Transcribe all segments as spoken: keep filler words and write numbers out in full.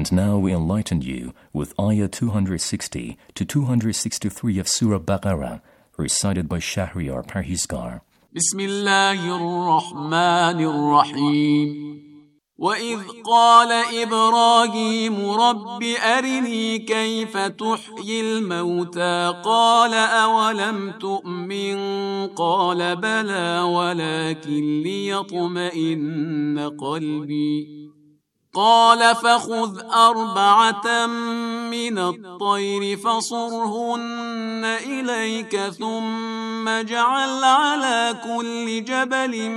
And now we enlighten you with Ayah two sixty to two sixty-three of Surah Baqarah, recited by Shahriar Parhizgar. Bismillahir Rahmanir Rahim. وَإِذْ قَالَ إِبْرَاهِيمُ رَبِّ أَرِنِي كَيْفَ تُحْيِي الْمَوْتَى قَالَ أَوَلَمْ تُؤْمِنْ قَالَ بَلَى وَلَكِنْ لِيَطْمَئِنَّ قَلْبِي قال فخذ أربعة من الطير فصرهن إليك ثم اجعل على كل جبل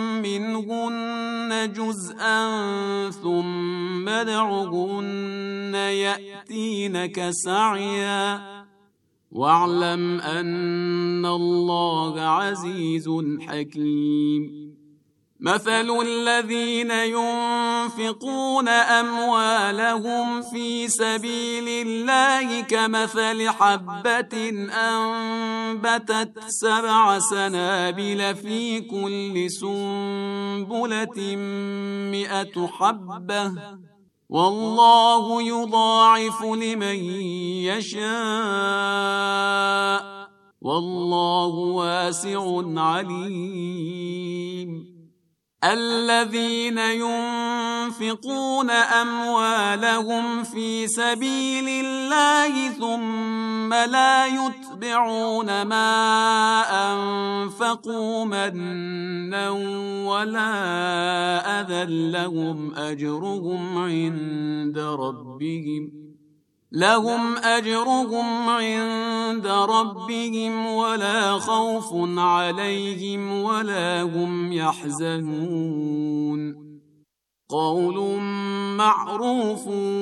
منهن جزءا ثم ادعهن يأتينك سعيا واعلم أن الله عزيز حكيم. مثل الذين ينفقون أموالهم في سبيل الله كمثل حبة أنبتت سبع سنابل في كل سنبلة مئة حبة والله يضاعف لمن يشاء والله واسع عليم. الذين ينفقون أموالهم في سبيل الله ثم لا يتبعون ما أنفقوا منا ولا أذى لهم أجرهم عند ربهم لهم أجرهم عند ربهم ولا خوف عليهم ولا هم يحزنون. قول معروف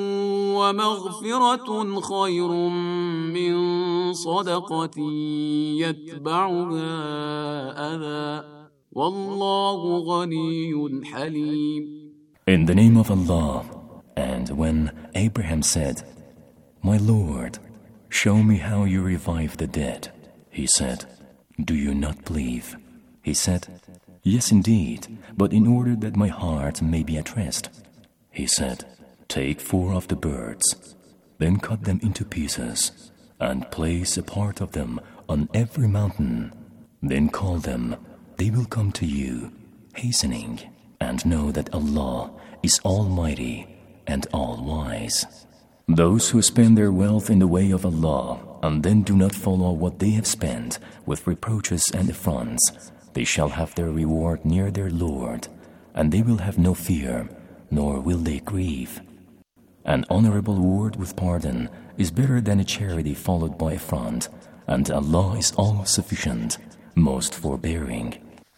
ومغفرة خير من صدقة يتبعها أذى والله غني حليم. In the name of Allah, and when Abraham said, My Lord, show me how you revive the dead. He said, Do you not believe? He said, Yes, indeed, but in order that my heart may be at rest. He said, Take four of the birds, then cut them into pieces, and place a part of them on every mountain. Then call them, they will come to you, hastening, and know that Allah is Almighty and All-Wise. Those who spend their wealth in the way of Allah and then do not follow what they have spent with reproaches and affronts, they shall have their reward near their Lord, and they will have no fear, nor will they grieve. An honorable word with pardon is better than a charity followed by affront, and Allah is all-sufficient, most forbearing.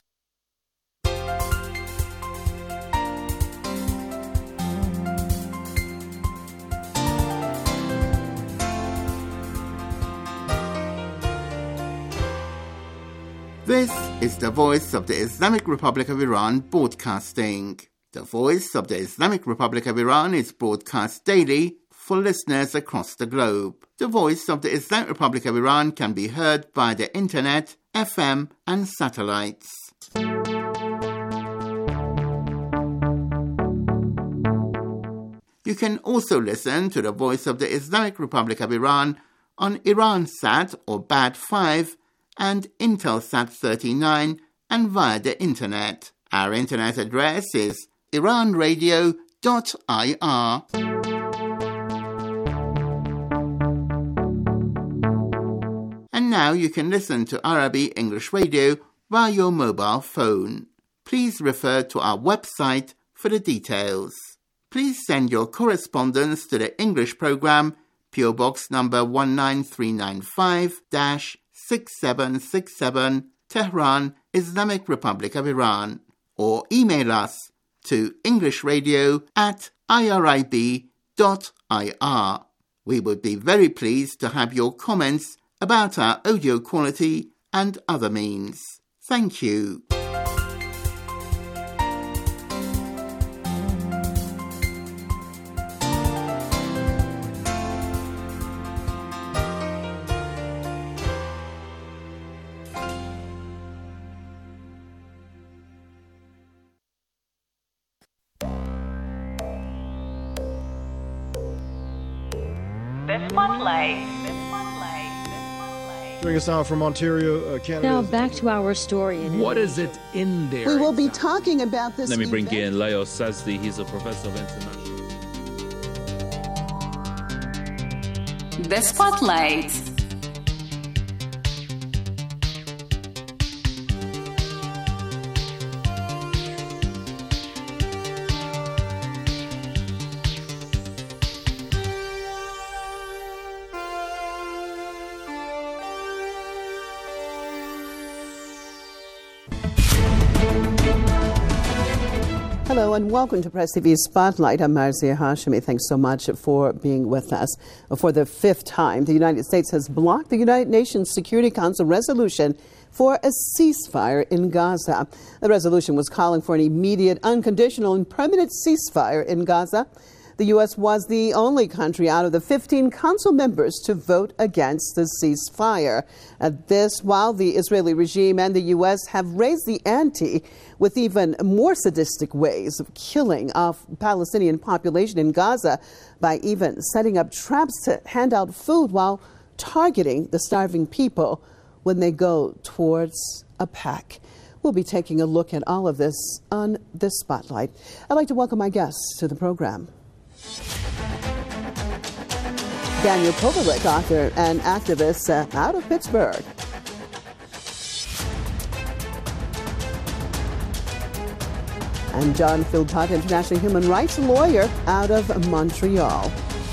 This is the Voice of the Islamic Republic of Iran broadcasting. The Voice of the Islamic Republic of Iran is broadcast daily for listeners across the globe. The Voice of the Islamic Republic of Iran can be heard via the internet, F M and satellites. You can also listen to the Voice of the Islamic Republic of Iran on Iransat or B A D five and Intelsat thirty-nine and via the internet. Our internet address is iran radio dot I R. And now you can listen to Arabic English Radio via your mobile phone. Please refer to our website for the details. Please send your correspondence to the English program, P O Box number one nine three nine five, six seven six seven, Tehran, Islamic Republic of Iran, or email us to englishradio at irib dot I R. We would be very pleased to have your comments about our audio quality and other means. Thank you. The Spotlight. Joining us now from Ontario, uh, Canada. Now back to our story. What is it in there? We will be talking about this. Let me bring event. in Leo Sazdi. He's a professor of international. The Spotlight. Hello and welcome to Press T V's Spotlight. I'm Marzia Hashemi. Thanks so much for being with us. For the fifth time, the United States has blocked the United Nations Security Council resolution for a ceasefire in Gaza. The resolution was calling for an immediate, unconditional, and permanent ceasefire in Gaza. The U S was the only country out of the fifteen council members to vote against the ceasefire. Uh, this while the Israeli regime and the U S have raised the ante with even more sadistic ways of killing of Palestinian population in Gaza by even setting up traps to hand out food while targeting the starving people when they go towards a pack. We'll be taking a look at all of this on this Spotlight. I'd like to welcome my guests to the program. Daniel Kovalik, author and activist uh, out of Pittsburgh. And John Philpott, international human rights lawyer out of Montreal.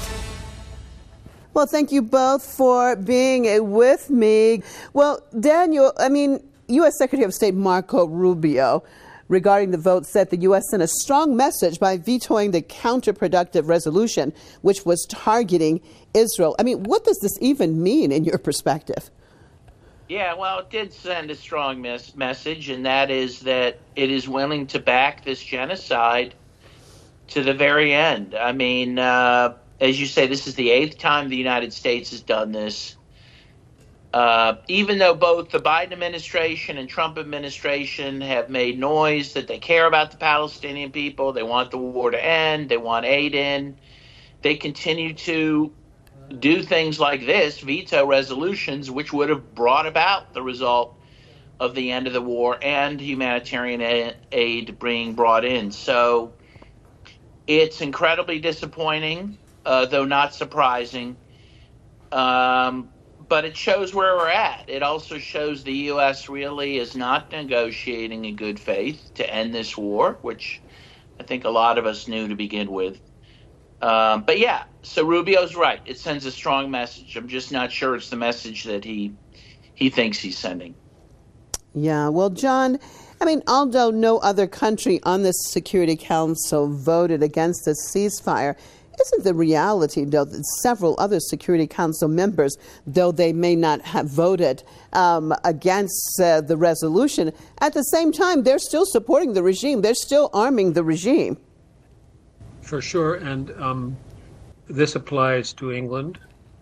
Well, thank you both for being with me. Well, Daniel, I mean, U S Secretary of State Marco Rubio, regarding the vote, said the U S sent a strong message by vetoing the counterproductive resolution, which was targeting Israel. I mean, what does this even mean in your perspective? Yeah, well, it did send a strong mes- message, and that is that it is willing to back this genocide to the very end. I mean, uh, as you say, this is the eighth time the United States has done this. Uh, even though both the Biden administration and Trump administration have made noise that they care about the Palestinian people, they want the war to end, they want aid in, they continue to do things like this, veto resolutions, which would have brought about the result of the end of the war and humanitarian aid being brought in. So it's incredibly disappointing, uh, though not surprising. Um, but it shows where we're at. It also shows the U S really is not negotiating in good faith to end this war, which I think a lot of us knew to begin with. Um, but yeah, so Rubio's right. It sends a strong message. I'm just not sure it's the message that he he thinks he's sending. Yeah, well, John, I mean, although no other country on the Security Council voted against a ceasefire, isn't the reality, though, that several other Security Council members, though they may not have voted um, against uh, the resolution, at the same time, they're still supporting the regime. They're still arming the regime. For sure, and um, this applies to England,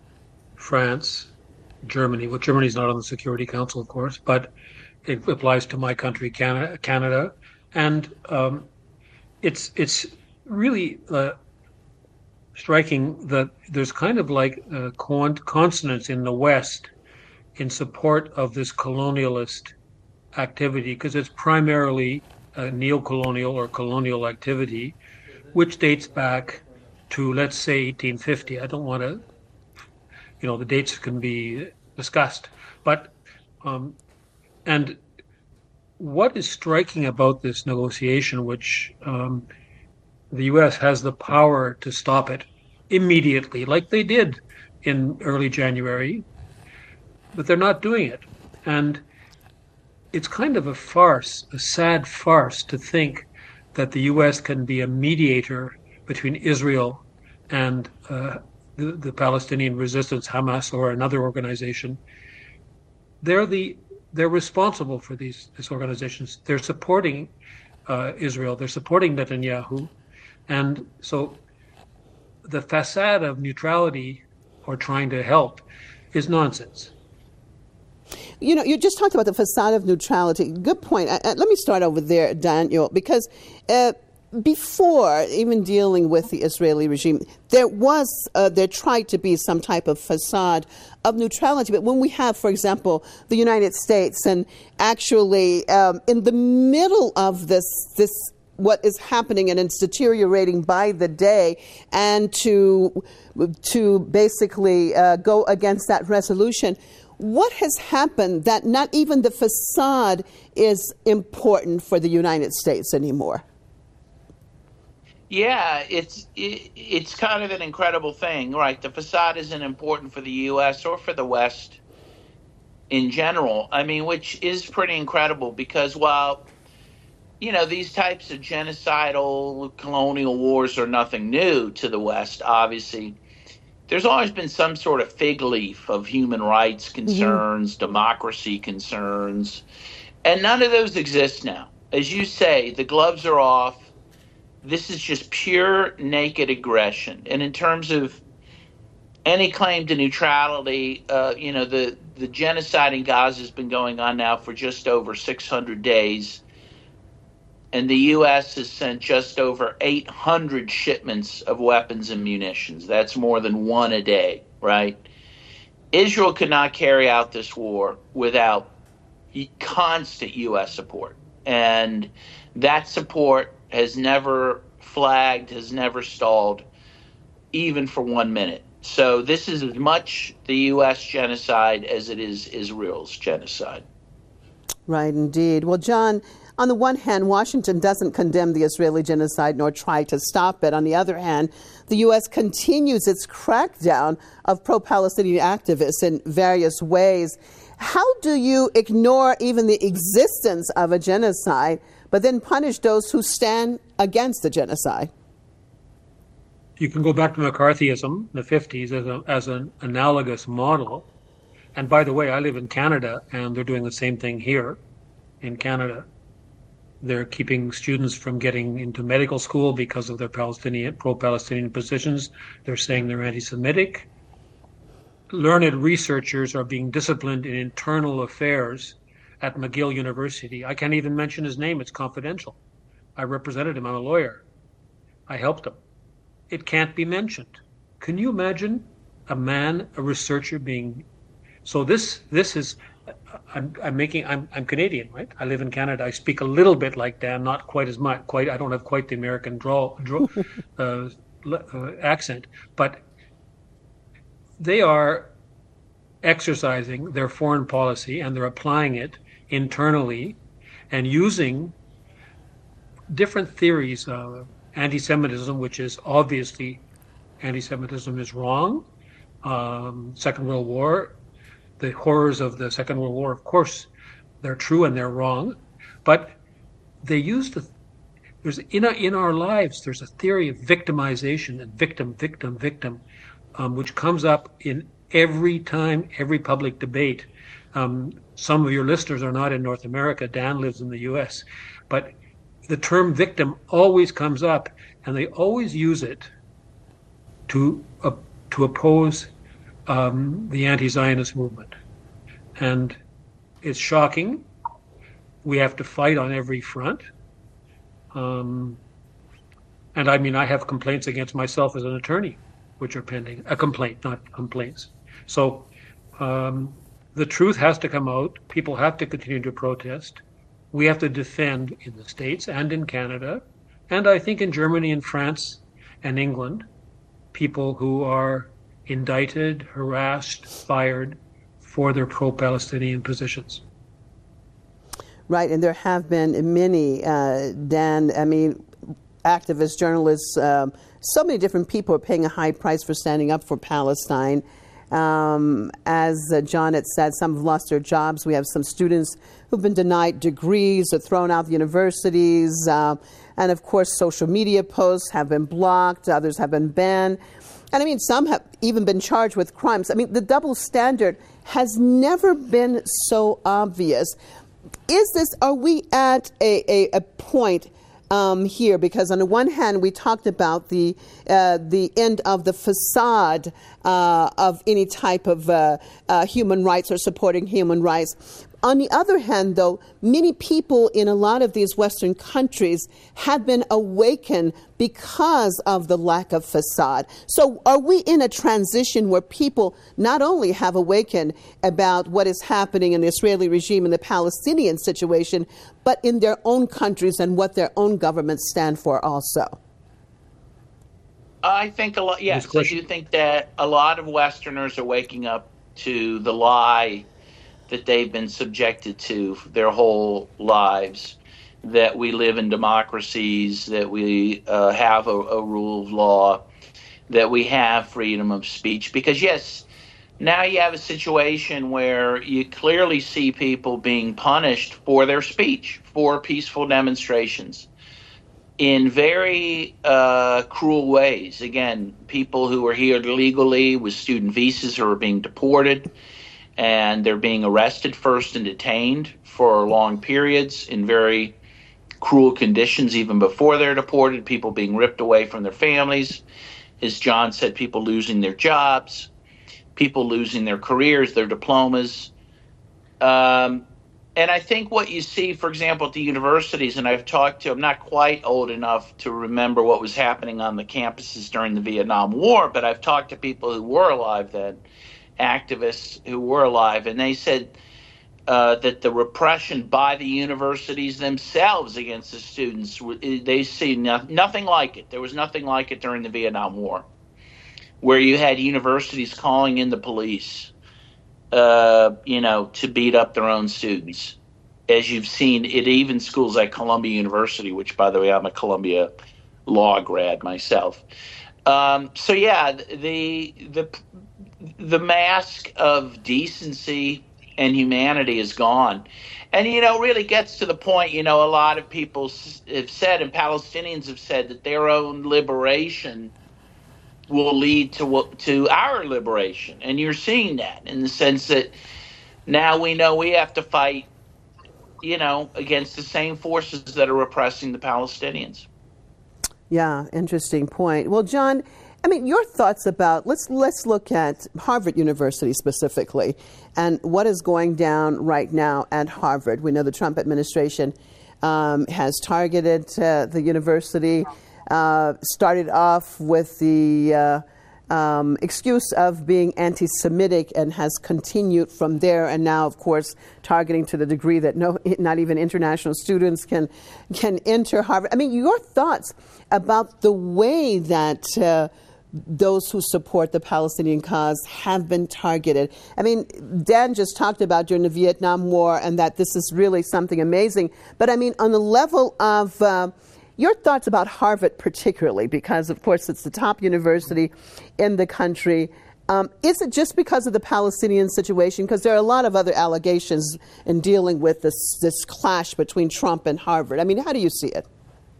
France, Germany. Well, Germany's not on the Security Council, of course, but it applies to my country, Canada, Canada. and um, it's it's really uh, striking that there's kind of like uh, con- consonance in the West in support of this colonialist activity, because it's primarily a neo-colonial or colonial activity, which dates back to, let's say, eighteen fifty. I don't want to, you know, the dates can be discussed. But, um, and what is striking about this negotiation, which um, the U S has the power to stop it immediately, like they did in early January, but they're not doing it. And it's kind of a farce, a sad farce, to think that the U S can be a mediator between Israel and uh, the, the Palestinian resistance, Hamas, or another organization. They're the they're responsible for these these organizations. They're supporting uh, Israel. They're supporting Netanyahu, and so the facade of neutrality or trying to help is nonsense. You know, you just talked about the facade of neutrality. Good point. Uh, let me start over there, Daniel, because uh, before even dealing with the Israeli regime, there was, uh, there tried to be some type of facade of neutrality. But when we have, for example, the United States and actually um, in the middle of this, this what is happening and it's deteriorating by the day, and to, to basically uh, go against that resolution, what has happened that not even the facade is important for the United States anymore? Yeah, it's it, it's kind of an incredible thing, right? The facade isn't important for the U S or for the West in general. I mean, which is pretty incredible because while, you know, these types of genocidal colonial wars are nothing new to the West, obviously, there's always been some sort of fig leaf of human rights concerns, mm-hmm. democracy concerns, and none of those exist now. As you say, the gloves are off. This is just pure naked aggression. And in terms of any claim to neutrality, uh, you know, the, the genocide in Gaza has been going on now for just over six hundred days. And the U S has sent just over eight hundred shipments of weapons and munitions. That's more than one a day, right? Israel could not carry out this war without constant U S support. And that support has never flagged, has never stalled, even for one minute. So this is as much the U S genocide as it is Israel's genocide. Right, indeed. Well, John, on the one hand, Washington doesn't condemn the Israeli genocide nor try to stop it. On the other hand, the U S continues its crackdown of pro-Palestinian activists in various ways. How do you ignore even the existence of a genocide, but then punish those who stand against the genocide? You can go back to McCarthyism in the fifties as, a, as an analogous model. And by the way, I live in Canada, and they're doing the same thing here in Canada. They're keeping students from getting into medical school because of their Palestinian, pro-Palestinian positions. They're saying they're anti-Semitic. Learned researchers are being disciplined in internal affairs at McGill University. I can't even mention his name. It's confidential. I represented him. I'm a lawyer. I helped him. It can't be mentioned. Can you imagine a man, a researcher being... So this this is... I'm, I'm making... I'm, I'm Canadian, right? I live in Canada. I speak a little bit like Dan, not quite as much. Quite. I don't have quite the American draw, draw uh, uh, accent. But they are exercising their foreign policy and they're applying it internally and using different theories of anti-Semitism, which is obviously anti-Semitism is wrong. Um, Second World War, the horrors of the Second World War, of course, they're true and they're wrong. But they use the, there's in our, in our lives, there's a theory of victimization and victim, victim, victim, um, which comes up in every time, every public debate. Um, some of your listeners are not in North America. Dan lives in the U S. But the term victim always comes up, and they always use it to uh, to oppose um, the anti-Zionist movement. And it's shocking. We have to fight on every front. Um, and I mean, I have complaints against myself as an attorney, which are pending. A complaint, not complaints. So um, the truth has to come out. People have to continue to protest. We have to defend in the States and in Canada, and I think in Germany and France and England, people who are indicted, harassed, fired for their pro-Palestinian positions. Right, and there have been many, uh, Dan, I mean, activists, journalists, um, so many different people are paying a high price for standing up for Palestine. Um, as uh, John had said, some have lost their jobs. We have some students who've been denied degrees or thrown out of universities. Uh, and, of course, social media posts have been blocked. Others have been banned. And, I mean, some have even been charged with crimes. I mean, the double standard has never been so obvious. Is this, are we at a, a, a point Um, here, because on the one hand we talked about the uh, the end of the facade uh, of any type of uh, uh, human rights or supporting human rights. On the other hand, though, many people in a lot of these Western countries have been awakened because of the lack of facade. So are we in a transition where people not only have awakened about what is happening in the Israeli regime and the Palestinian situation, but in their own countries and what their own governments stand for also? I think a lot, yes, I do think that a lot of Westerners are waking up to the lie that they've been subjected to their whole lives, that we live in democracies, that we uh, have a, a rule of law, that we have freedom of speech. Because, yes, now you have a situation where you clearly see people being punished for their speech, for peaceful demonstrations, in very uh, cruel ways. Again, people who are here legally with student visas who are being deported, and they're being arrested first and detained for long periods in very cruel conditions even before they're deported, people being ripped away from their families. As John said, people losing their jobs, people losing their careers, their diplomas. Um, and I think what you see, for example, at the universities, and I've talked to, I'm not quite old enough to remember what was happening on the campuses during the Vietnam War, but I've talked to people who were alive then, activists who were alive, and they said uh, that the repression by the universities themselves against the students, they see no, nothing like it. There was nothing like it during the Vietnam War, where you had universities calling in the police, uh, you know, to beat up their own students, as you've seen at even schools like Columbia University, which, by the way, I'm a Columbia law grad myself. Um, so, yeah, the the the mask of decency and humanity is gone. And, you know, really gets to the point, you know, a lot of people have said, and Palestinians have said, that their own liberation will lead to to our liberation. And you're seeing that in the sense that now we know we have to fight, you know, against the same forces that are repressing the Palestinians. Yeah, interesting point. Well, John, I mean, your thoughts about, let's let's look at Harvard University specifically and what is going down right now at Harvard. We know the Trump administration um, has targeted uh, the university, uh, started off with the uh, um, excuse of being anti-Semitic and has continued from there, and now, of course, targeting to the degree that no, not even international students can can enter Harvard. I mean, your thoughts about the way that uh, those who support the Palestinian cause have been targeted. I mean, Dan just talked about during the Vietnam War and that this is really something amazing. But I mean, on the level of uh, your thoughts about Harvard particularly, because of course it's the top university in the country. Um, is it just because of the Palestinian situation? Because there are a lot of other allegations in dealing with this, this clash between Trump and Harvard. I mean, how do you see it?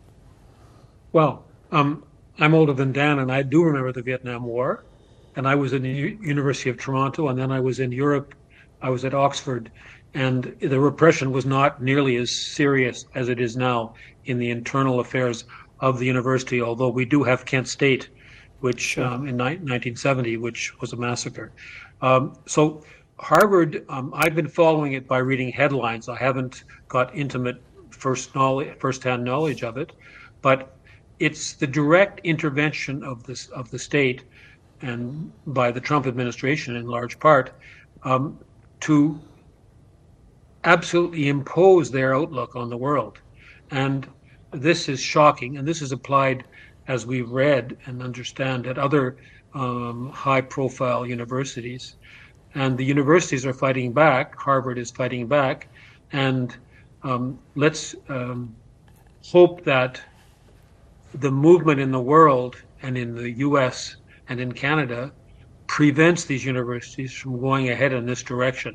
Well, um, I'm older than Dan, and I do remember the Vietnam War. And I was in the U- University of Toronto, and then I was in Europe. I was at Oxford. And the repression was not nearly as serious as it is now in the internal affairs of the university, although we do have Kent State, which um, in ni- nineteen seventy, which was a massacre. Um, so Harvard, um, I've been following it by reading headlines. I haven't got intimate first knowledge, first-hand knowledge of it, but it's the direct intervention of this of the state and by the Trump administration in large part um, to absolutely impose their outlook on the world. And this is shocking, and this is applied, as we've read and understand, at other um, high-profile universities. And the universities are fighting back. Harvard is fighting back. And um, let's um, hope that the movement in the world and in the U S and in Canada prevents these universities from going ahead in this direction.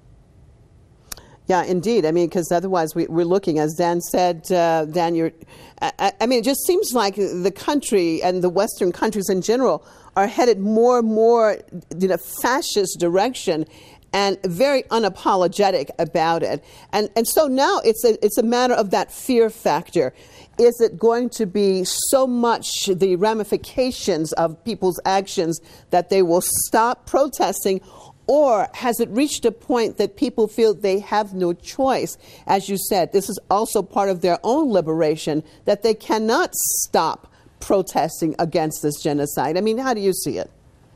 Yeah, indeed. I mean, because otherwise we, we're looking, as Dan said, uh, Dan, you're, I, I mean, it just seems like the country and the Western countries in general are headed more and more in a fascist direction and very unapologetic about it. And and so now it's a, it's a matter of that fear factor. Is it going to be so much the ramifications of people's actions that they will stop protesting? Or has it reached a point that people feel they have no choice? As you said, this is also part of their own liberation, that they cannot stop protesting against this genocide. I mean, how do you see it?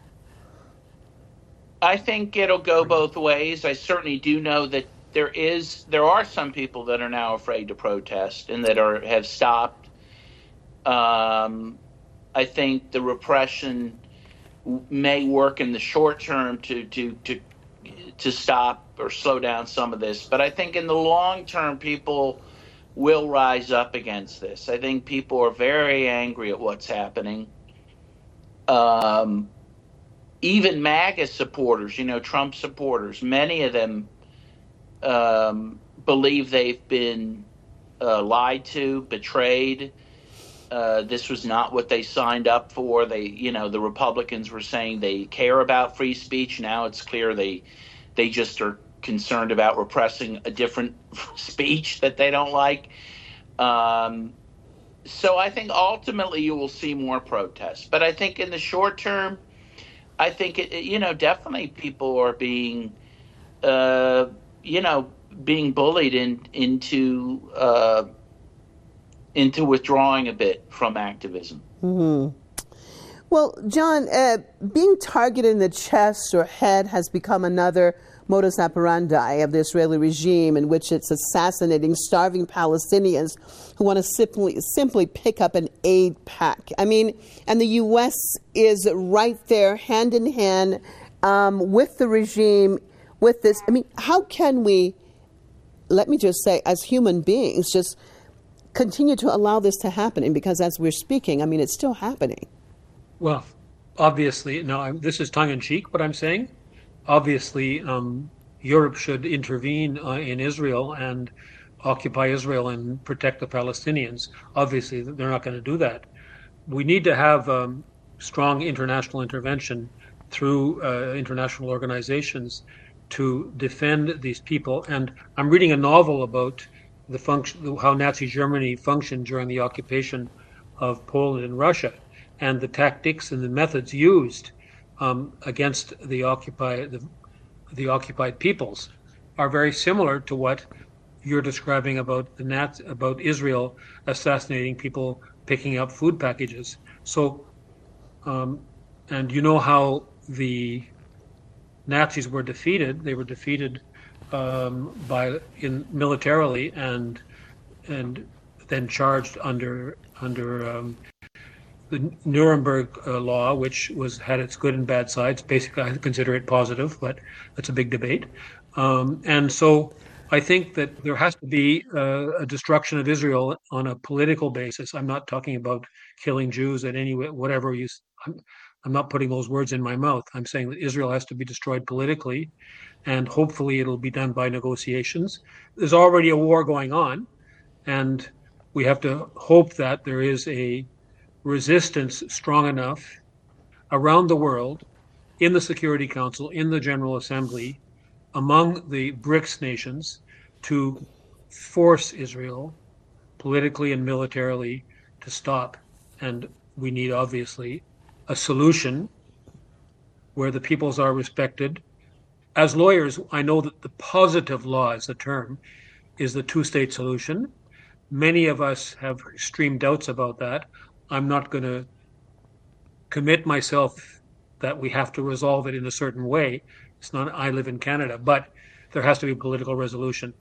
I think it'll go both ways. I certainly do know that there is, there are some people that are now afraid to protest and that are have stopped. Um, I think the repression may work in the short term to to to to stop or slow down some of this, but I think in the long term, people will rise up against this. I think people are very angry at what's happening. Um, even MAGA supporters, you know, Trump supporters, many of them um, believe they've been uh, lied to, betrayed. Uh, this was not what they signed up for. They, you know, the Republicans were saying they care about free speech. Now it's clear they, they just are concerned about repressing a different speech that they don't like. Um, so I think ultimately you will see more protests. But I think in the short term, I think it, you know, definitely people are being, uh, you know, being bullied in, into. Uh, into withdrawing a bit from activism. Mm-hmm. Well, John, uh, being targeted in the chest or head has become another modus operandi of the Israeli regime, in which it's assassinating starving Palestinians who want to simply simply pick up an aid pack. I mean, and the U S is right there, hand in hand, um, with the regime, with this. I mean, how can we, let me just say, as human beings, just continue to allow this to happen? Because as we're speaking, I mean, it's still happening. Well, obviously, no, I'm, this is tongue-in-cheek what I'm saying. Obviously, um, Europe should intervene uh, in Israel and occupy Israel and protect the Palestinians. Obviously, they're not going to do that. We need to have um, strong international intervention through uh, international organizations to defend these people. And I'm reading a novel about the function, how Nazi Germany functioned during the occupation of Poland and Russia, and the tactics and the methods used um, against the occupied the, the occupied peoples are very similar to what you're describing about the Nat about Israel assassinating people picking up food packages. So, um, and you know how the Nazis were defeated. They were defeated Um, by in militarily and and then charged under under um, the Nuremberg uh, law, which was had its good and bad sides. Basically, I consider it positive, but that's a big debate. Um, and so, I think that there has to be uh, a destruction of Israel on a political basis. I'm not talking about killing Jews at any whatever you. I'm, I'm not putting those words in my mouth. I'm saying that Israel has to be destroyed politically, and hopefully it'll be done by negotiations. There's already a war going on, and we have to hope that there is a resistance strong enough around the world, in the Security Council, in the General Assembly, among the BRICS nations, to force Israel politically and militarily to stop. And we need, obviously, a solution where the peoples are respected. As lawyers, I know that the positive law, as the term, is the two-state solution. Many of us have extreme doubts about that. I'm not going to commit myself that we have to resolve it in a certain way. It's not, I live in Canada, but there has to be a political resolution.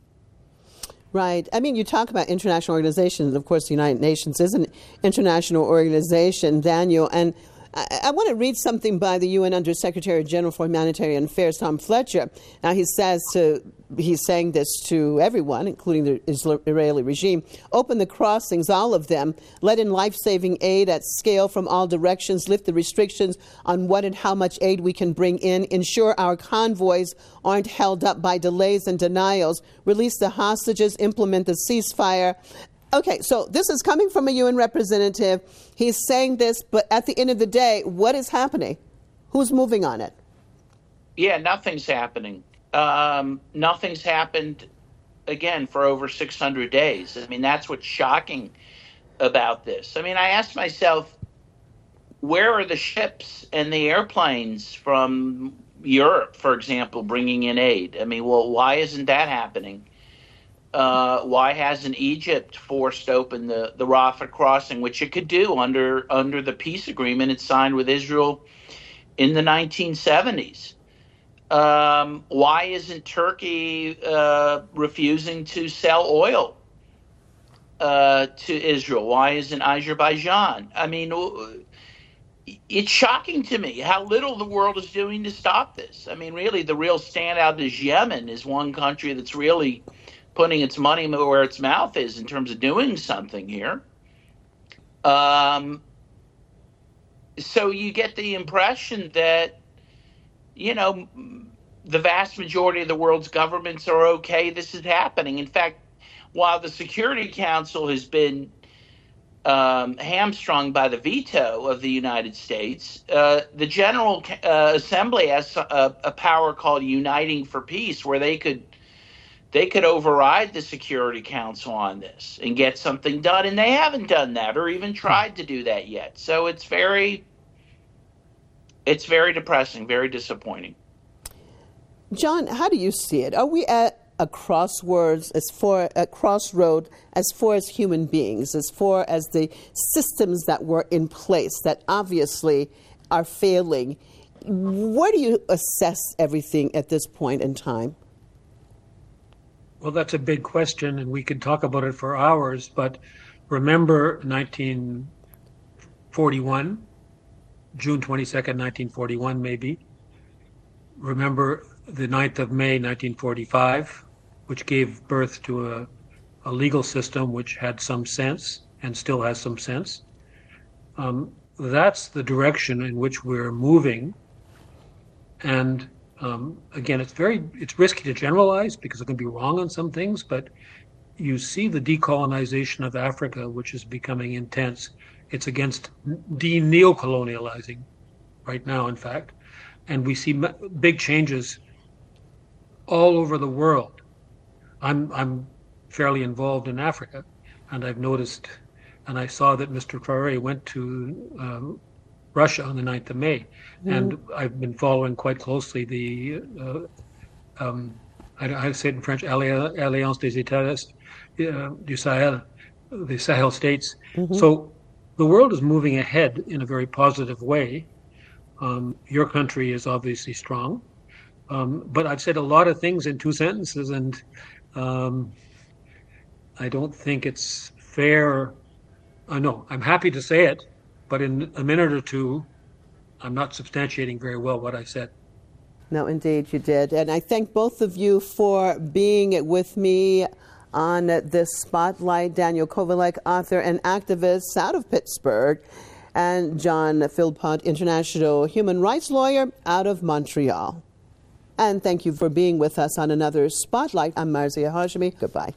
Right. I mean, you talk about international organizations. Of course, the United Nations is an international organization, Daniel, and I, I want to read something by the U N Undersecretary General for Humanitarian Affairs, Tom Fletcher. Now, he says to, he's saying this to everyone, including the Israeli regime: open the crossings, all of them, let in life-saving aid at scale from all directions, lift the restrictions on what and how much aid we can bring in, ensure our convoys aren't held up by delays and denials, release the hostages, implement the ceasefire. Okay, so this is coming from a U N representative. He's saying this, but at the end of the day, what is happening? Who's moving on it? Yeah, nothing's happening. Um, nothing's happened, again, for over six hundred days. I mean, that's what's shocking about this. I mean, I asked myself, where are the ships and the airplanes from Europe, for example, bringing in aid. I mean, well, why isn't that happening? Uh, why hasn't Egypt forced open the, the Rafah crossing, which it could do under under the peace agreement it signed with Israel in the nineteen seventies? Um, why isn't Turkey uh, refusing to sell oil uh, to Israel? Why isn't Azerbaijan? I mean, it's shocking to me how little the world is doing to stop this. I mean, really, the real standout is Yemen, is one country that's really putting its money where its mouth is in terms of doing something here. Um, so you get the impression that, you know, the vast majority of the world's governments are okay this is happening. In fact, while the Security Council has been um, hamstrung by the veto of the United States, uh, the General uh, Assembly has a, a power called Uniting for Peace, where they could they could override the Security Council on this and get something done, and they haven't done that or even tried to do that yet. So it's very, it's very depressing, very disappointing. John, how do you see it? Are we at a crossroads as far a crossroad as far as human beings, as far as the systems that were in place that obviously are failing? Where do you assess everything at this point in time? Well, that's a big question, and we could talk about it for hours, but remember nineteen forty-one, June twenty-second, nineteen forty-one, maybe. Remember the ninth of May, nineteen forty-five, which gave birth to a, a legal system which had some sense and still has some sense. Um, that's the direction in which we're moving. And um, again, it's very, it's risky to generalize because it can be wrong on some things, but you see the decolonization of Africa, which is becoming intense. It's against de-neocolonializing right now, in fact. And we see big changes all over the world. I'm I'm fairly involved in Africa, and I've noticed, and I saw that Mister Traoré went to um, Russia on the ninth of May, mm-hmm. and I've been following quite closely the, uh, um, I, I say it in French, Alliance des États uh, du Sahel, the Sahel states. Mm-hmm. So the world is moving ahead in a very positive way. Um, your country is obviously strong. Um, but I've said a lot of things in two sentences, and um, I don't think it's fair. Uh, no, I'm happy to say it, but in a minute or two, I'm not substantiating very well what I said. No, indeed you did. And I thank both of you for being with me on this spotlight. Daniel Kovalik, author and activist out of Pittsburgh, and John Philpott, international human rights lawyer out of Montreal. And thank you for being with us on another Spotlight. I'm Marzia Hashemi. Goodbye.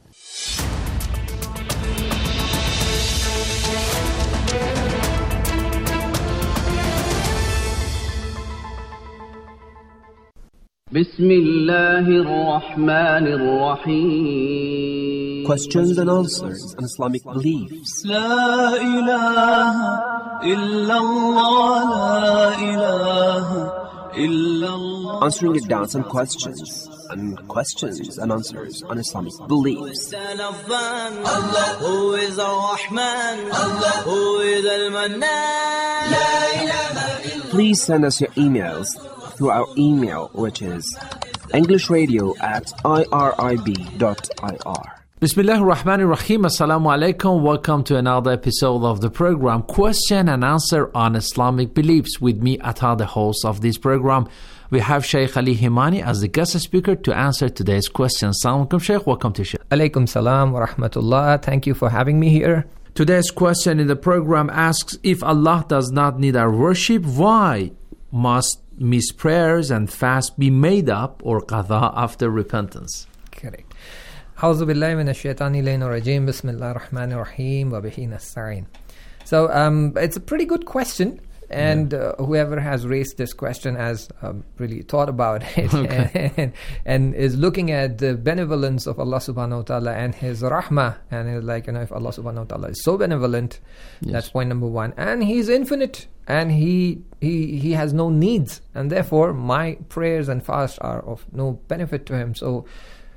Questions and answers on Islamic beliefs. La ilaha illallah, la ilaha. Answering your doubts and questions, and questions and answers on Islamic beliefs. Allah, who is Ar-Rahman, Allah, who is Al-Mannan. Please send us your emails through our email, which is englishradio at irib dot ir. Bismillah ar-Rahman ar-Rahim. Assalamu alaikum. Welcome to another episode of the program Question and Answer on Islamic Beliefs. With me, Atta, the host of this program. We have Sheikh Ali Himani as the guest speaker to answer today's question. Assalamu alaikum, Sheikh. Welcome to Sheikh. Alaikum salam wa rahmatullah. Thank you for having me here. Today's question in the program asks, if Allah does not need our worship, why must missed prayers and fast be made up or qadha after repentance? Correct. A'udhu billahi minash shaitani rajim. Bismillahir rahmanir rahim wa bihi nasta'in. So um, it's a pretty good question. And uh, whoever has raised this question has um, really thought about it Okay. and, and is looking at the benevolence of Allah subhanahu wa ta'ala and His rahmah, and is like, you know, if Allah subhanahu wa ta'ala is so benevolent, Yes. that's point number one. And He's infinite, and he, he, he has no needs, and therefore my prayers and fast are of no benefit to Him. So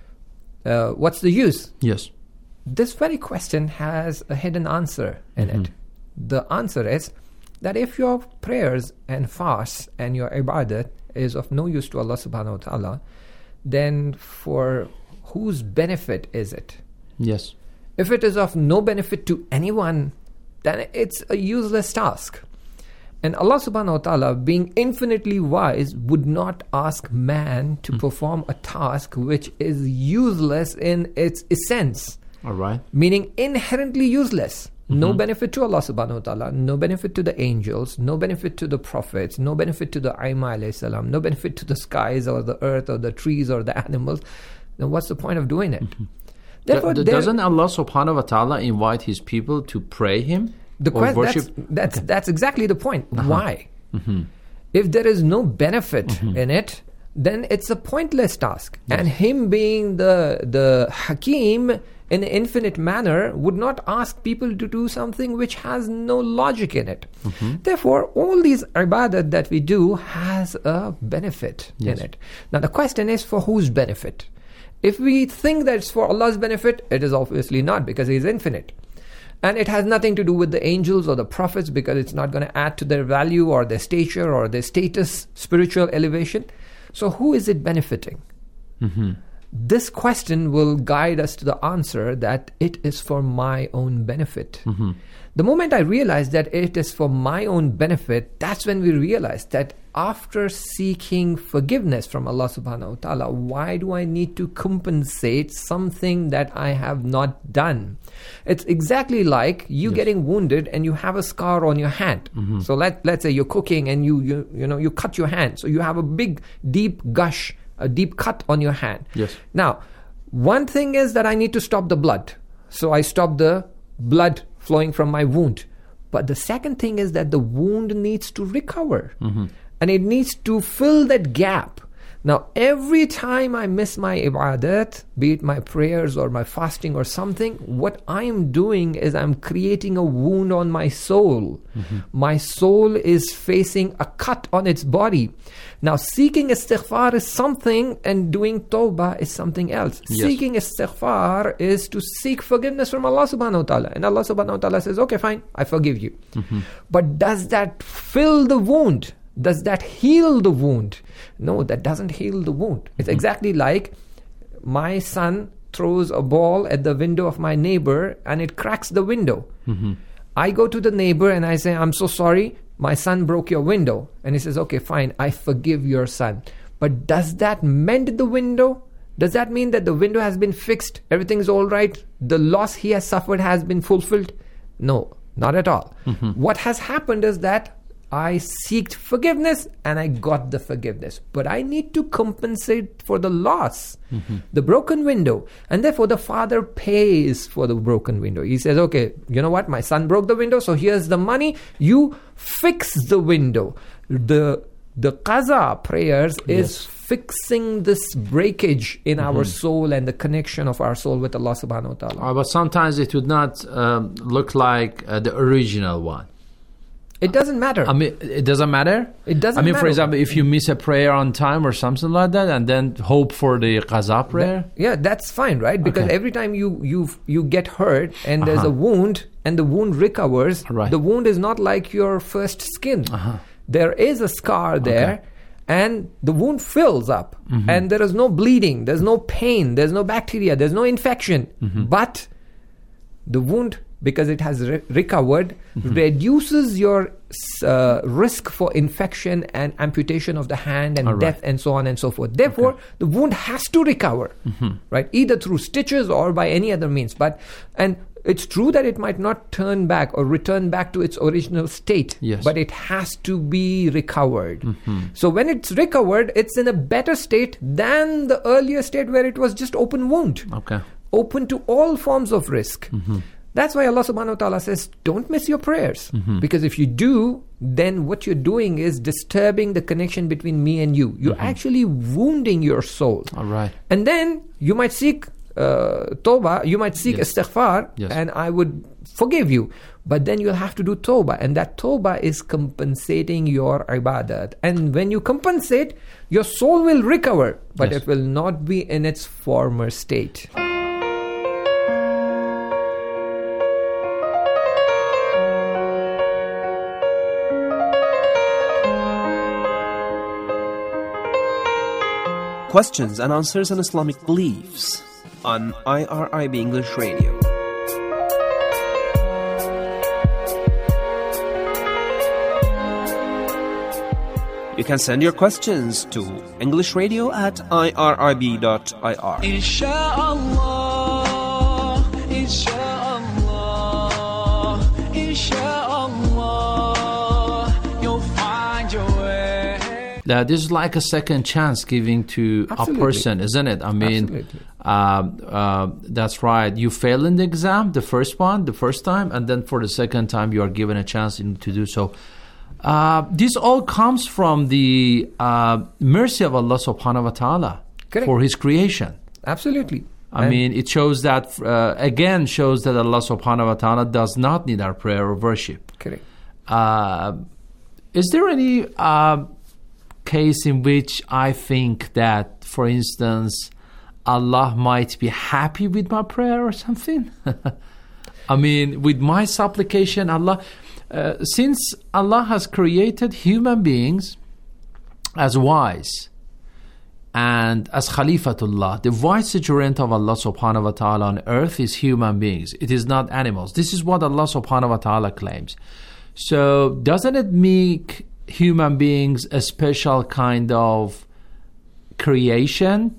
uh, what's the use? Yes. This very question has a hidden answer in Mhm. it. The answer is that if your prayers and fasts and your ibadat is of no use to Allah subhanahu wa ta'ala, then for whose benefit is it? Yes. If it is of no benefit to anyone, then it's a useless task. And Allah subhanahu wa ta'ala, being infinitely wise, would not ask man to perform a task which is useless in its essence. All right. Meaning inherently useless. No Mhm. benefit to Allah subhanahu wa ta'ala, no benefit to the angels, no benefit to the prophets, no benefit to the Aima alayhi salam, no benefit to the skies or the earth or the trees or the animals. Then what's the point of doing it? Therefore, Th- there- doesn't Allah subhanahu wa ta'ala invite His people to pray Him? the or que- worship? that's, that's, that's exactly the point. Uh-huh. Why? Mhm. If there is no benefit Mhm. in it, then it's a pointless task. And Him being the the Hakim in an infinite manner would not ask people to do something which has no logic in it. Mhm. Therefore, all these ibadat that we do has a benefit Yes. in it. Now, the question is for whose benefit? If we think that it's for Allah's benefit, it is obviously not, because He is infinite. And it has nothing to do with the angels or the prophets, because it's not going to add to their value or their stature or their status, spiritual elevation. So who is it benefiting? Mhm. This question will guide us to the answer that it is for my own benefit. Mhm. The moment I realize that it is for my own benefit, that's when we realize that after seeking forgiveness from Allah subhanahu wa ta'ala, why do I need to compensate something that I have not done? It's exactly like you Yes. getting wounded and you have a scar on your hand. Mhm. So let, let's say you're cooking and you, you, you know, you cut your hand. So you have a big, deep gush, a deep cut on your hand. Yes. Now, one thing is that I need to stop the blood. So I stop the blood flowing from my wound. But the second thing is that the wound needs to recover. Mhm. And it needs to fill that gap. Now, every time I miss my ibadat, be it my prayers or my fasting or something, what I am doing is I'm creating a wound on my soul. Mhm. My soul is facing a cut on its body. Now, seeking istighfar is something and doing tawbah is something else. Yes. Seeking istighfar is to seek forgiveness from Allah subhanahu wa ta'ala. And Allah subhanahu wa ta'ala says, okay, fine, I forgive you. Mhm. But does that fill the wound? Does that heal the wound? No, that doesn't heal the wound. It's exactly like my son throws a ball at the window of my neighbor and it cracks the window. Mhm. I go to the neighbor and I say, I'm so sorry, my son broke your window. And he says, okay, fine, I forgive your son. But does that mend the window? Does that mean that the window has been fixed? Everything is all right? The loss he has suffered has been fulfilled? No, not at all. Mhm. What has happened is that I seeked forgiveness and I got the forgiveness. But I need to compensate for the loss, Mhm. the broken window. And therefore the father pays for the broken window. He says, okay, you know what? My son broke the window, so here's the money. You fix the window. The the qaza prayers is Yes. fixing this breakage in our Mhm. soul and the connection of our soul with Allah subhanahu wa ta'ala. Uh, but sometimes it would not um, look like uh, the original one. It doesn't matter. I mean, it doesn't matter? It doesn't I mean, for matter. example, if you miss a prayer on time or something like that and then hope for the qaza prayer? Yeah, that's fine, right? Because Okay. every time you you you get hurt and there's Uh-huh. a wound and the wound recovers, Right. the wound is not like your first skin. Uh-huh. There is a scar there, and the wound fills up, Mhm. and there is no bleeding, there's no pain, there's no bacteria, there's no infection. Mhm. But the wound, because it has re- recovered, Mhm. reduces your uh, risk for infection and amputation of the hand and All right. death and so on and so forth. Therefore, the wound has to recover, Mhm. right? Either through stitches or by any other means. But and it's true that it might not turn back or return back to its original state, Yes. but it has to be recovered. Mhm. So when it's recovered, it's in a better state than the earlier state where it was just open wound, Okay. open to all forms of risk. Mhm. That's why Allah subhanahu wa ta'ala says, don't miss your prayers. Mhm. Because if you do, then what you're doing is disturbing the connection between me and you. You're Mhm. actually wounding your soul. All right. And then you might seek uh, tawbah, you might seek Yes. istighfar, Yes. and I would forgive you. But then you'll have to do tawbah, and that tawbah is compensating your ibadat. And when you compensate, your soul will recover, but Yes. it will not be in its former state. Questions and answers on Islamic beliefs on I R I B English Radio. You can send your questions to English Radio at I R I B dot I R. Inshallah, inshallah, inshallah, you'll find your way. Uh, this is like a second chance giving to Absolutely. a person, isn't it? I mean, Absolutely. uh, uh, that's right. You fail in the exam, the first one, the first time, and then for the second time, you are given a chance in- to do so. Uh, this all comes from the uh, mercy of Allah subhanahu wa ta'ala Correct. for His creation. Absolutely. I And- mean, it shows that, uh, again, shows that Allah subhanahu wa ta'ala does not need our prayer or worship. Correct. Uh, is there any uh, case in which I think that, for instance, Allah might be happy with my prayer or something? I mean, with my supplication, Allah, uh, since Allah has created human beings as wise and as Khalifatullah, the vicegerent of Allah subhanahu wa ta'ala on earth is human beings. It is not animals. This is what Allah subhanahu wa ta'ala claims. So doesn't it make human beings a special kind of creation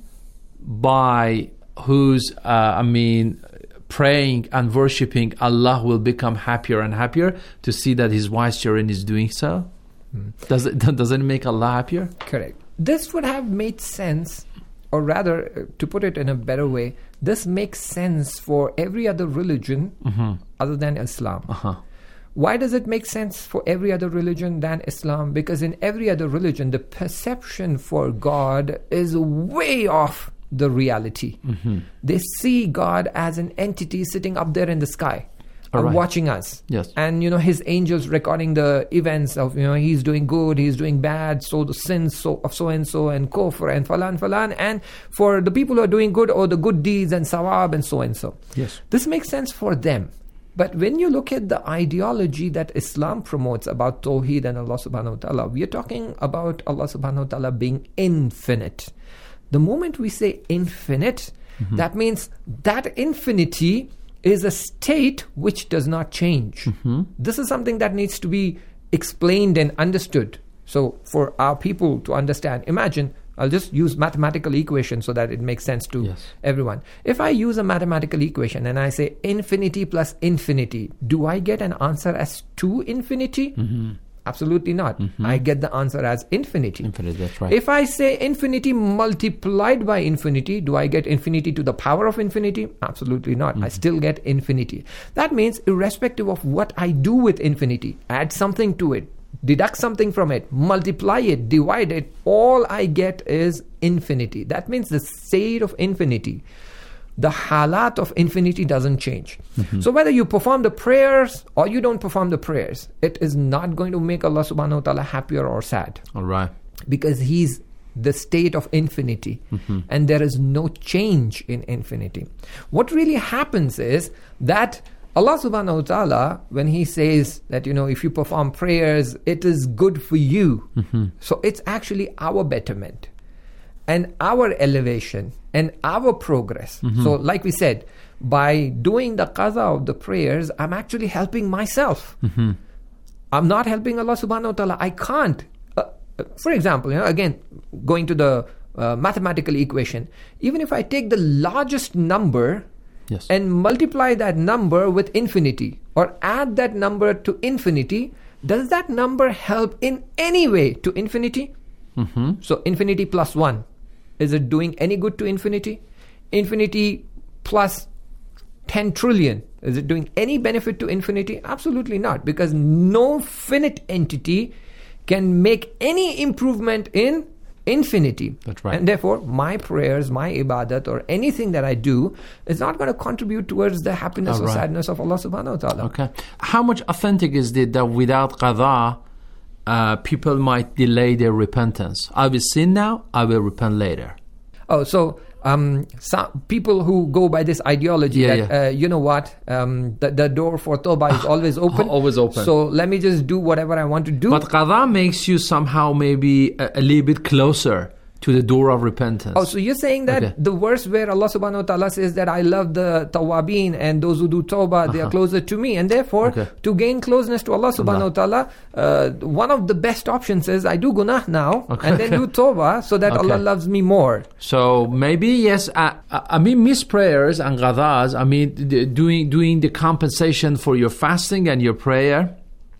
by whose, uh, I mean, praying and worshipping Allah will become happier and happier to see that His vicegerent is doing so? Does it, doesn't it make Allah happier? Correct. This would have made sense, or rather, uh, to put it in a better way, this makes sense for every other religion Mhm. other than Islam. Uh-huh. Why does it make sense for every other religion than Islam? Because in every other religion, the perception for God is way off the reality. Mhm. They see God as an entity sitting up there in the sky, All uh, right. watching us. Yes. And, you know, His angels recording the events of, you know, He's doing good, He's doing bad, so the sins so, of so-and-so and kufr and falan falan. And for the people who are doing good, or the good deeds and sawab and so-and-so. Yes. This makes sense for them. But when you look at the ideology that Islam promotes about Tawheed and Allah subhanahu wa ta'ala, we are talking about Allah subhanahu wa ta'ala being infinite. The moment we say infinite, Mhm. that means that infinity is a state which does not change. Mhm. This is something that needs to be explained and understood. So for our people to understand, imagine, I'll just use mathematical equation so that it makes sense to Yes. everyone. If I use a mathematical equation and I say infinity plus infinity, do I get an answer as two infinity? Mhm. Absolutely not. Mhm. I get the answer as infinity. Infinite, that's right. If I say infinity multiplied by infinity, do I get infinity to the power of infinity? Absolutely not. I still get infinity. That means irrespective of what I do with infinity, add something to it, deduct something from it, multiply it, divide it, all I get is infinity. That means the state of infinity, the halat of infinity doesn't change. Mhm. So whether you perform the prayers or you don't perform the prayers, it is not going to make Allah subhanahu wa ta'ala happier or sad. All right. Because He's the state of infinity. Mhm. And there is no change in infinity. What really happens is that Allah subhanahu wa ta'ala, when He says that, you know, if you perform prayers, it is good for you. Mhm. So it's actually our betterment and our elevation and our progress. Mhm. So like we said, by doing the qaza of the prayers, I'm actually helping myself. Mhm. I'm not helping Allah subhanahu wa ta'ala. I can't. Uh, uh, for example, you know, again, going to the uh, mathematical equation, even if I take the largest number Yes. and multiply that number with infinity or add that number to infinity, does that number help in any way to infinity? Mhm. So infinity plus one, is it doing any good to infinity? Infinity plus ten trillion, Is it doing any benefit to infinity? Absolutely not, because no finite entity can make any improvement in infinity. That's right. And therefore, my prayers, my ibadat, or anything that I do is not going to contribute towards the happiness All or right. sadness of Allah subhanahu wa ta'ala. Okay. How much authentic is it that without qada, uh, people might delay their repentance? I will sin now, I will repent later. Oh, so um, some people who go by this ideology Yeah, that, yeah. Uh, you know what, um, the, the door for tawbah is always open. Always open. So let me just do whatever I want to do. But qada makes you somehow maybe a, a little bit closer to the door of repentance. Oh, so you're saying that Okay. the verse where Allah subhanahu wa ta'ala says that I love the tawabin and those who do tawbah, they are Uh-huh. closer to me. And therefore, Okay. to gain closeness to Allah subhanahu wa ta'ala, uh, one of the best options is I do gunah now Okay. and then do tawbah so that Okay. Allah loves me more. So maybe yes, I, I I mean missed prayers and qadas. I mean d- doing doing the compensation for your fasting and your prayer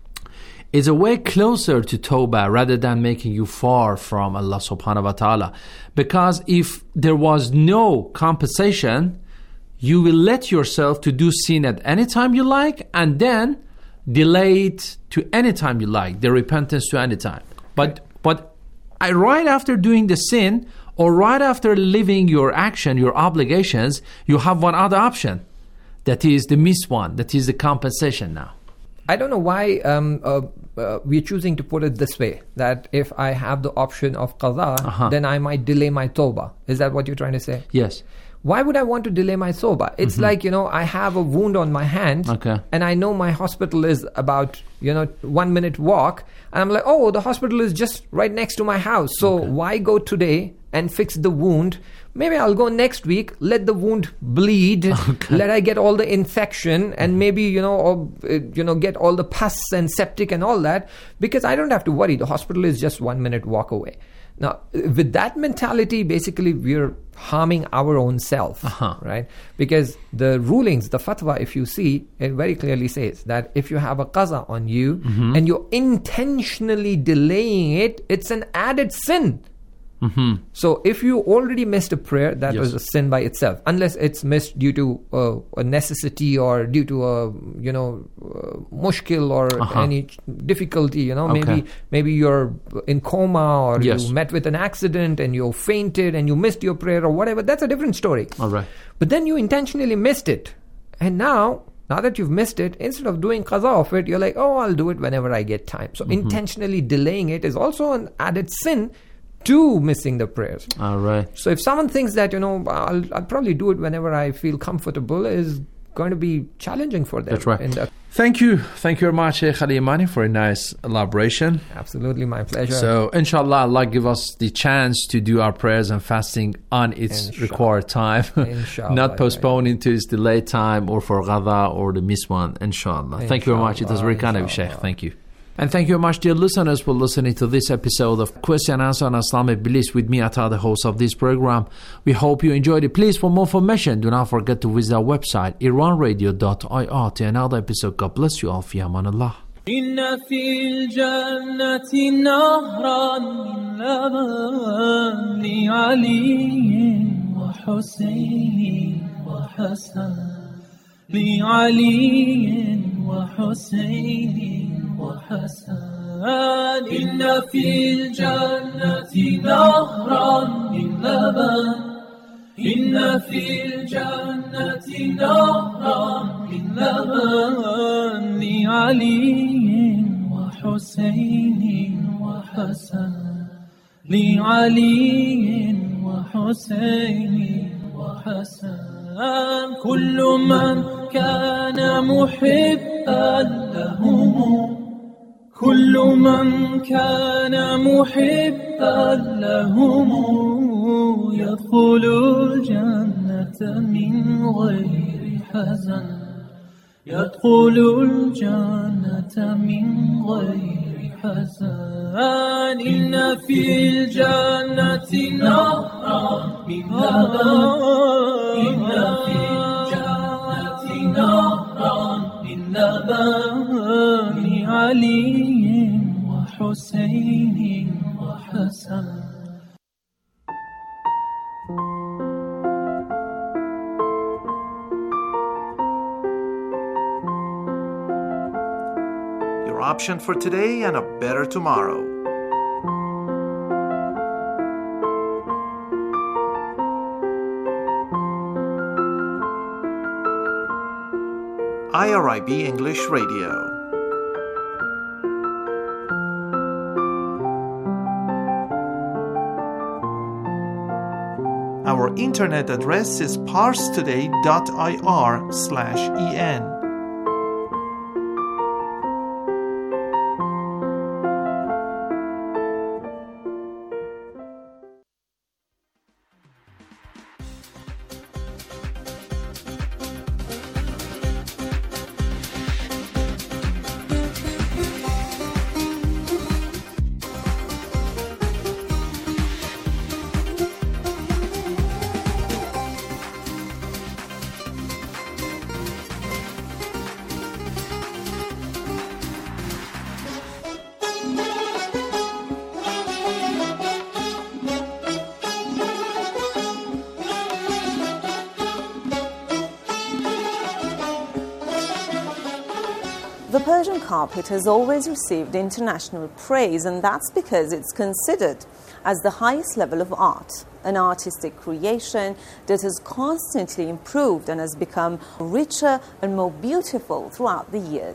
is a way closer to tawbah rather than making you far from Allah subhanahu wa ta'ala. Because if there was no compensation, you will let yourself to do sin at any time you like and then delay it to any time you like, the repentance to any time. But but I, right after doing the sin or right after leaving your action, your obligations, you have one other option. That is the missed one. That is the compensation now. I don't know why um, uh, uh, we're choosing to put it this way, that if I have the option of qadha, Uh-huh. then I might delay my tawbah. Is that what you're trying to say? Yes. Why would I want to delay my tawbah? It's Mhm. like, you know, I have a wound on my hand Okay. and I know my hospital is about, you know, one minute walk. And I'm like, oh, the hospital is just right next to my house. So why go today and fix the wound? Maybe I'll go next week, let the wound bleed, let I get all the infection and maybe, you know, or, uh, you know, get all the pus and septic and all that, because I don't have to worry. The hospital is just one minute walk away. Now, with that mentality, basically, we're harming our own self, Uh-huh. right? Because the rulings, the fatwa, if you see, it very clearly says that if you have a qaza on you Mhm. and you're intentionally delaying it, it's an added sin. Mm-hmm. So if you already missed a prayer, that Yes. was a sin by itself, unless it's missed due to uh, a necessity or due to a you know uh, mushkil or Uh-huh. any ch- difficulty. You know, Okay. maybe maybe you're in coma or Yes. you met with an accident and you fainted and you missed your prayer or whatever. That's a different story. All right. But then you intentionally missed it, and now. Now that you've missed it, instead of doing qaza of it, you're like, oh, I'll do it whenever I get time. So Mhm. intentionally delaying it is also an added sin to missing the prayers. All right. So if someone thinks that, you know, I'll, I'll probably do it whenever I feel comfortable, is going to be challenging for them. That's right. in the- Thank you. Thank you very much, Sheikh Ali Imani, for a nice elaboration. Absolutely, my pleasure. So, inshallah, Allah give us the chance to do our prayers and fasting on its Inshallah. required time. Inshallah, Not postponing to its delayed time or for ghada or the missed one, inshallah. Thank you very much. It was very kind of you, Sheikh. Thank you. And thank you very much, dear listeners, for listening to this episode of Question and Answer on Islamic Beliefs with me, Atta, the host of this program. We hope you enjoyed it. Please, for more information, do not forget to visit our website, iran radio dot I R, to another episode. God bless you all. Fi amanallah. إن في الجنة نهرا من لبن لعلي وحسين وحسن لعلي وحسين وحسن إن في الجنة نهرا من لبن إن في الجنة نهرا من لبن لعلي وحسين وحسن لعلي وحسين وحسن كل من كان محبا لهم كل من كان محبا لهم يدخل الجنة من غير حزن يدخل الجنة من غير حزن إن في الجنة نهرا من لبن إن في الجنة نهرا من لبن لعلي وحسين وحسن. option for today and a better tomorrow. I R I B English Radio. Our internet address is parstoday dot I R slash E N. The Persian carpet has always received international praise, and that's because it's considered as the highest level of art, an artistic creation that has constantly improved and has become richer and more beautiful throughout the years.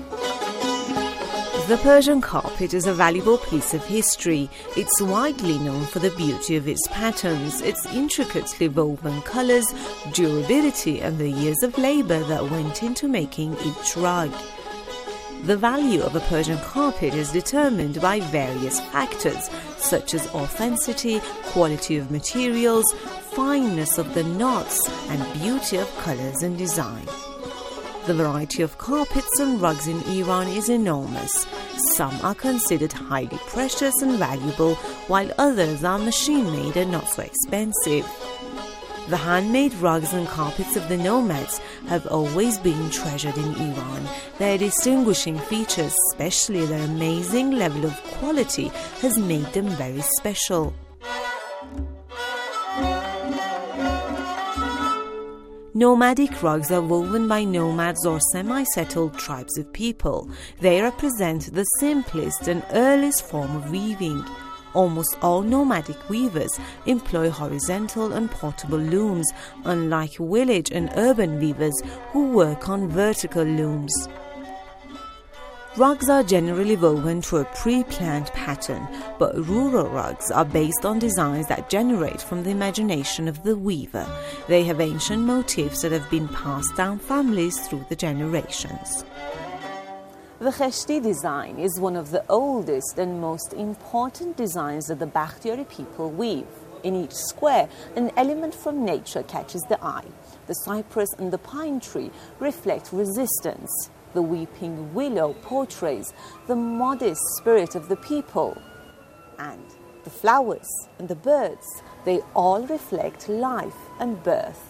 The Persian carpet is a valuable piece of history. It's widely known for the beauty of its patterns, its intricately woven colors, durability, and the years of labor that went into making each rug. The value of a Persian carpet is determined by various factors, such as authenticity, quality of materials, fineness of the knots, and beauty of colors and design. The variety of carpets and rugs in Iran is enormous. Some are considered highly precious and valuable, while others are machine-made and not so expensive. The handmade rugs and carpets of the nomads have always been treasured in Iran. Their distinguishing features, especially their amazing level of quality, has made them very special. Nomadic rugs are woven by nomads or semi-settled tribes of people. They represent the simplest and earliest form of weaving. Almost all nomadic weavers employ horizontal and portable looms, unlike village and urban weavers who work on vertical looms. Rugs are generally woven to a pre-planned pattern, but rural rugs are based on designs that generate from the imagination of the weaver. They have ancient motifs that have been passed down families through the generations. The Kheshti design is one of the oldest and most important designs that the Bakhtiari people weave. In each square, an element from nature catches the eye. The cypress and the pine tree reflect resistance. The weeping willow portrays the modest spirit of the people. And the flowers and the birds, they all reflect life and birth.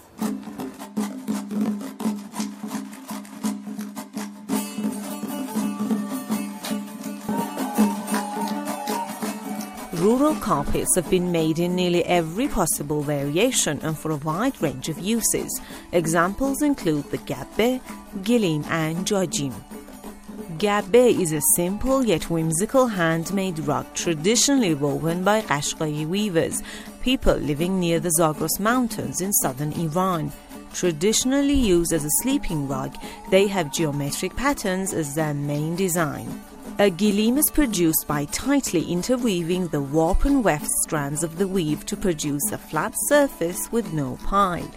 Rural carpets have been made in nearly every possible variation and for a wide range of uses. Examples include the gabbe, gilim, and jajim. Gabbe is a simple yet whimsical handmade rug traditionally woven by Qashqai weavers, people living near the Zagros Mountains in southern Iran. Traditionally used as a sleeping rug, they have geometric patterns as their main design. A gilim is produced by tightly interweaving the warp and weft strands of the weave to produce a flat surface with no pile.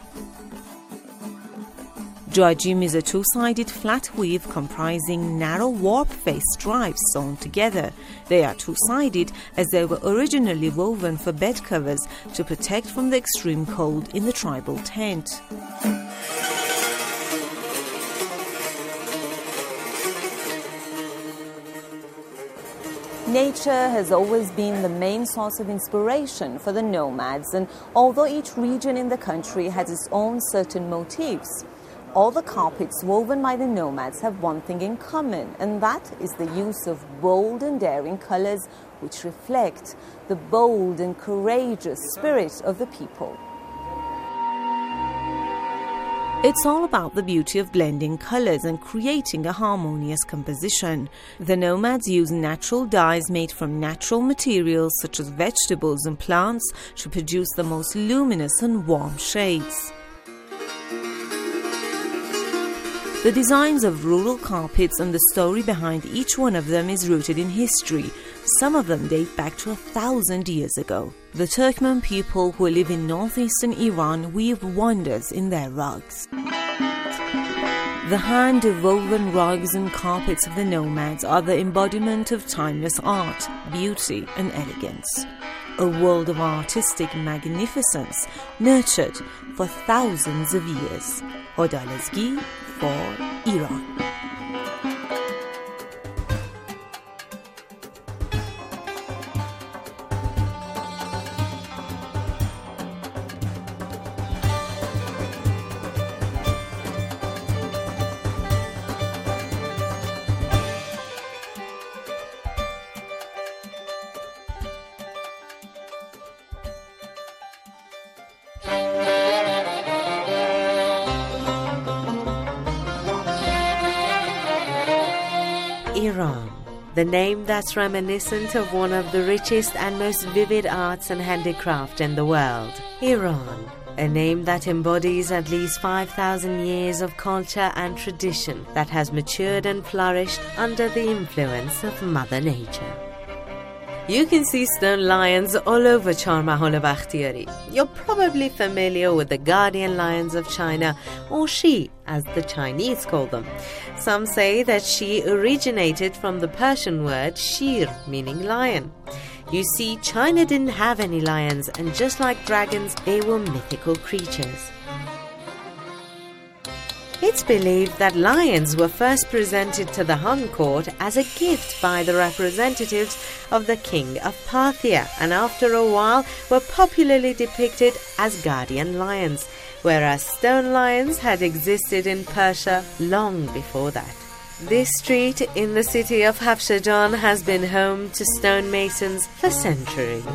Jajim is a two-sided flat weave comprising narrow warp-faced stripes sewn together. They are two-sided as they were originally woven for bed covers to protect from the extreme cold in the tribal tent. Nature has always been the main source of inspiration for the nomads, and although each region in the country has its own certain motifs, all the carpets woven by the nomads have one thing in common, and that is the use of bold and daring colors which reflect the bold and courageous spirit of the people. It's all about the beauty of blending colors and creating a harmonious composition. The nomads use natural dyes made from natural materials such as vegetables and plants to produce the most luminous and warm shades. The designs of rural carpets and the story behind each one of them is rooted in history. Some of them date back to a thousand years ago. The Turkmen people who live in northeastern Iran weave wonders in their rugs. The hand-woven rugs and carpets of the nomads are the embodiment of timeless art, beauty and elegance. A world of artistic magnificence nurtured for thousands of years. Hodalezgi for Iran. Iran, the name that's reminiscent of one of the richest and most vivid arts and handicraft in the world. Iran, a name that embodies at least five thousand years of culture and tradition that has matured and flourished under the influence of Mother Nature. You can see stone lions all over Char Mahal Bakhtiyari. You're probably familiar with the guardian lions of China, or Shi, as the Chinese call them. Some say that Shi originated from the Persian word shir, meaning lion. You see, China didn't have any lions, and just like dragons, they were mythical creatures. It's believed that lions were first presented to the Han court as a gift by the representatives of the king of Parthia, and after a while were popularly depicted as guardian lions, whereas stone lions had existed in Persia long before that. This street in the city of Hafshajan has been home to stonemasons for centuries.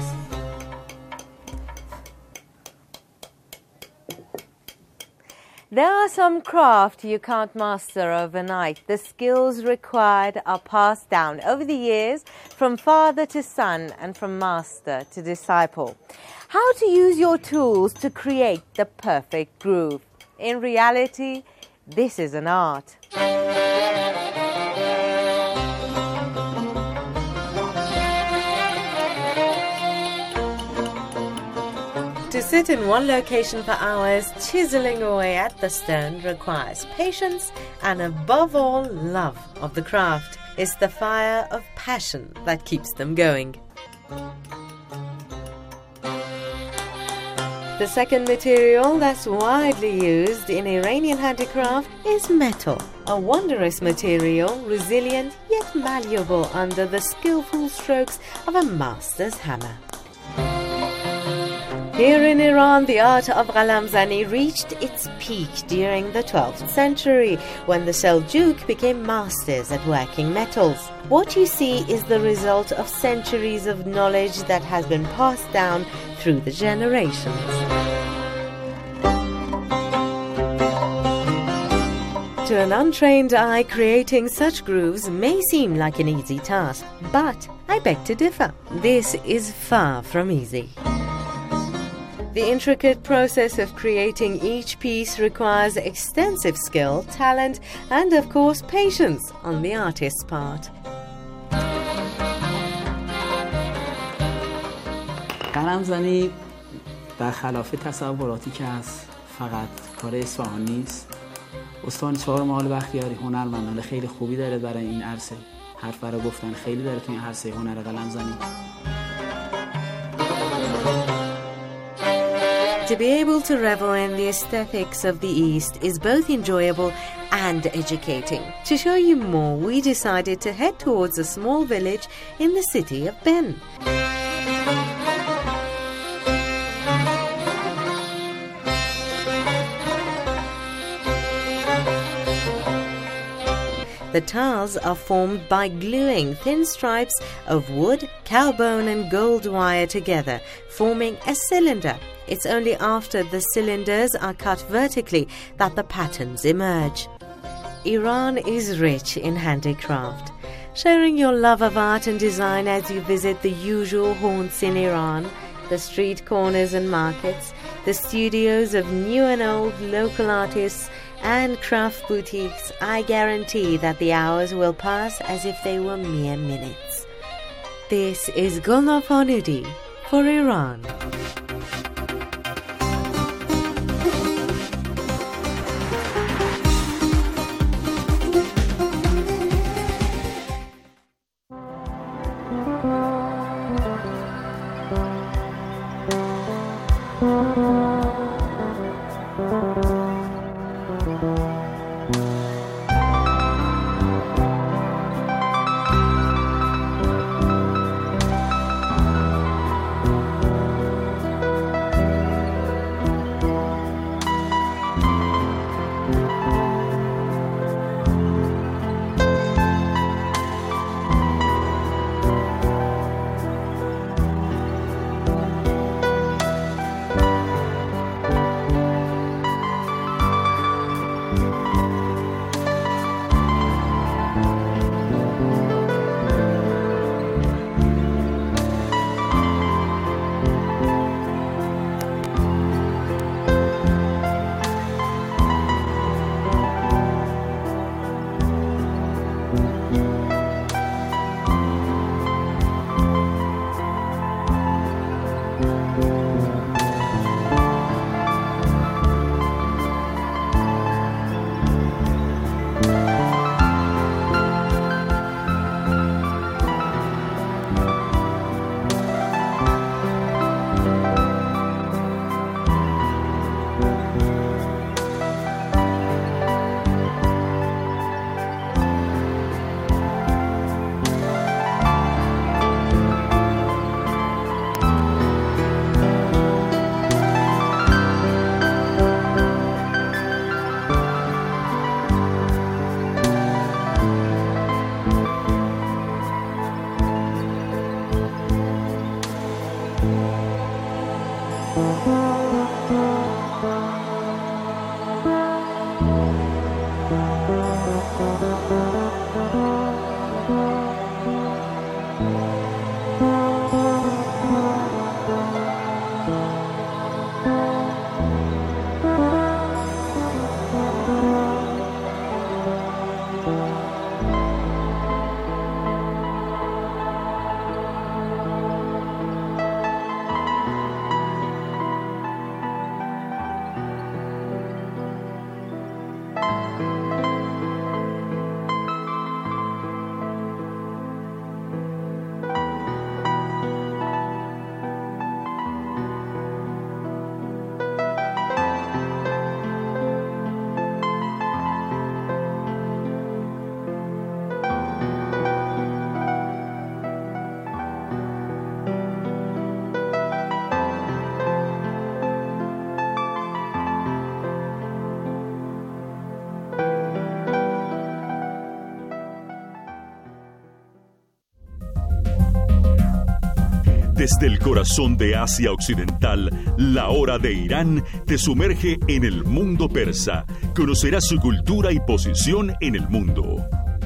There are some crafts you can't master overnight. The skills required are passed down over the years from father to son and from master to disciple. How to use your tools to create the perfect groove. In reality, this is an art. To sit in one location for hours, chiseling away at the stone requires patience and above all, love of the craft. It's the fire of passion that keeps them going. The second material that's widely used in Iranian handicraft is metal, a wondrous material, resilient yet malleable under the skillful strokes of a master's hammer. Here in Iran, the art of Ghalamzani reached its peak during the twelfth century, when the Seljuk became masters at working metals. What you see is the result of centuries of knowledge that has been passed down through the generations. To an untrained eye, creating such grooves may seem like an easy task, but I beg to differ. This is far from easy. The intricate process of creating each piece requires extensive skill, talent, and of course patience on the artist's part. قلمزنی برخلاف تصوراتی که از فقط کار اصفهان نیست، استان چهار محال بختیاری هنرمندان خیلی خوبی داره برای این عرصه. حرف برای گفتن خیلی داره تو این عرصه هنر قلمزنی. To be able to revel in the aesthetics of the East is both enjoyable and educating. To show you more, we decided to head towards a small village in the city of Ben. The tiles are formed by gluing thin stripes of wood, cowbone and gold wire together, forming a cylinder. It's only after the cylinders are cut vertically that the patterns emerge. Iran is rich in handicraft. Sharing your love of art and design as you visit the usual haunts in Iran, the street corners and markets, the studios of new and old local artists, and craft boutiques, I guarantee that the hours will pass as if they were mere minutes. This is Gulnaz Farnudi for Iran. Desde el corazón de Asia Occidental, la hora de Irán te sumerge en el mundo persa. Conocerás su cultura y posición en el mundo.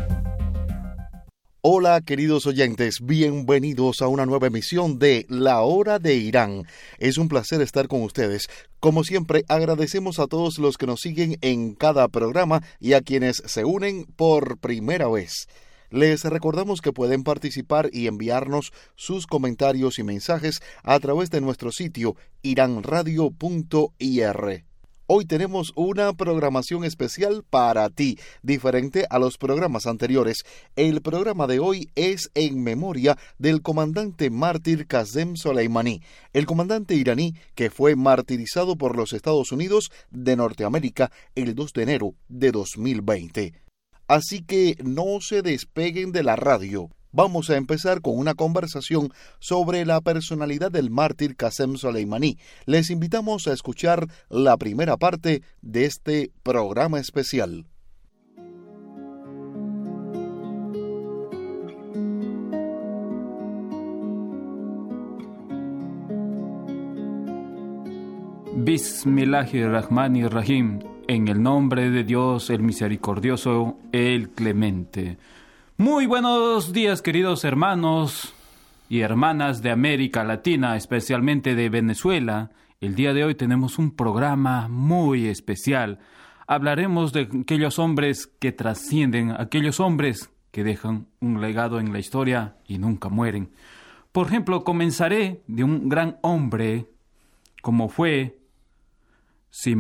Hola queridos oyentes, bienvenidos a una nueva emisión de La Hora de Irán. Es un placer estar con ustedes. Como siempre, agradecemos a todos los que nos siguen en cada programa y a quienes se unen por primera vez. Les recordamos que pueden participar y enviarnos sus comentarios y mensajes a través de nuestro sitio iran radio punto i r. Hoy tenemos una programación especial para ti, diferente a los programas anteriores. El programa de hoy es en memoria del comandante mártir Qasem Soleimani, el comandante iraní que fue martirizado por los Estados Unidos de Norteamérica el dos de enero de dos mil veinte. Así que no se despeguen de la radio. Vamos a empezar con una conversación sobre la personalidad del mártir Qasem Soleimani. Les invitamos a escuchar la primera parte de este programa especial. Bismillahirrahmanirrahim. En el nombre de Dios, el misericordioso, el clemente. Muy buenos días, queridos hermanos y hermanas de América Latina, especialmente de Venezuela. El día de hoy tenemos un programa muy especial. Hablaremos de aquellos hombres que trascienden, aquellos hombres que dejan un legado en la historia y nunca mueren. Por ejemplo, comenzaré de un gran hombre como fue Simón